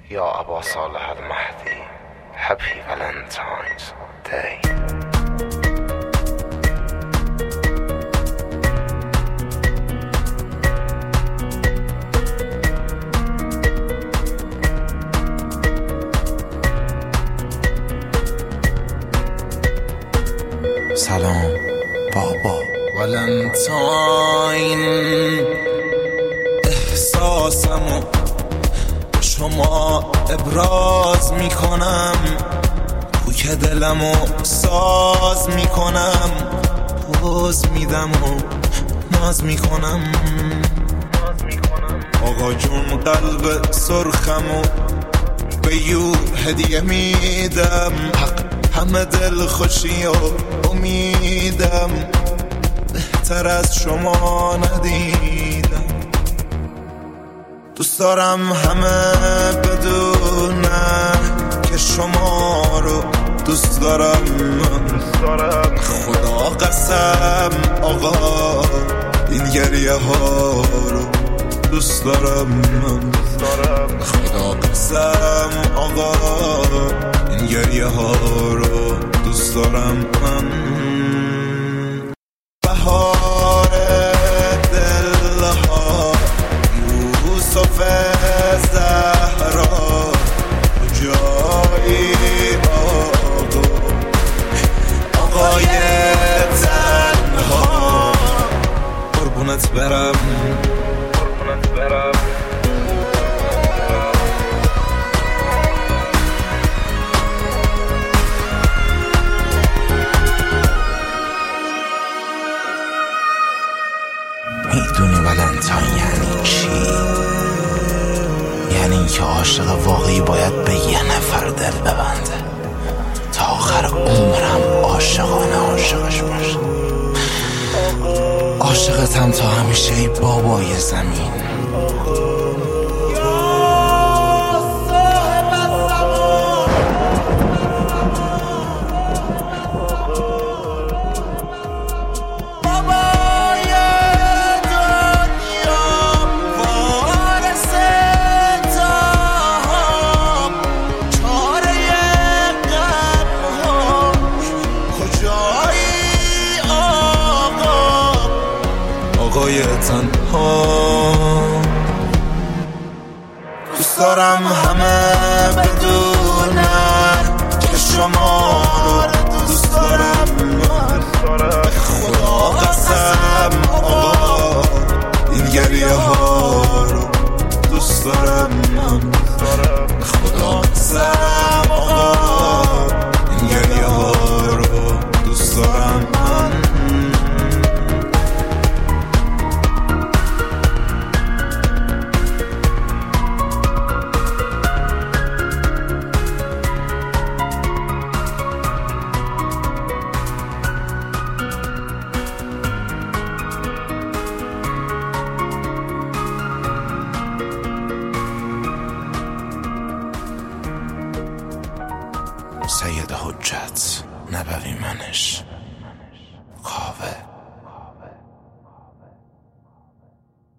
یا ابا صالح المهدی Happy Valentine's Day. سلام بابا. ولنتاین احساسمو شما ابراز میکنم، کوک دلمو ساز میکنم، پوز میدم و ناز میکنم. آقا جون قلب سرخمو به یور هدیه میدم، همه دل خوشی و امیدم، بهتر از شما ندیدم. دوست دارم همه بدونن که شما رو دوست دارم. خدا قسم آقا این گریه ها رو دوست دارم. خدا قسم آقا این گریه ها رو دوست دارم. بهار دلها یوسف زهرا جایی آقای تنها قربونت برم. میدونی ولنتاین یعنی چی؟ یعنی که عاشق واقعی باید به یه نفر دل ببنده تا آخر عمرم عاشقانه عاشقش باشه. عاشقتم تا همیشه ای بابای زمین. آقای تنها دوست دارم همه بدونن که شما رو دوست دارم. خدا قسم آقا این گریه ها رو دوست دارم. خدا قسم آقا این گریه ها رو دوست دارم. سید حجت نبوی منش.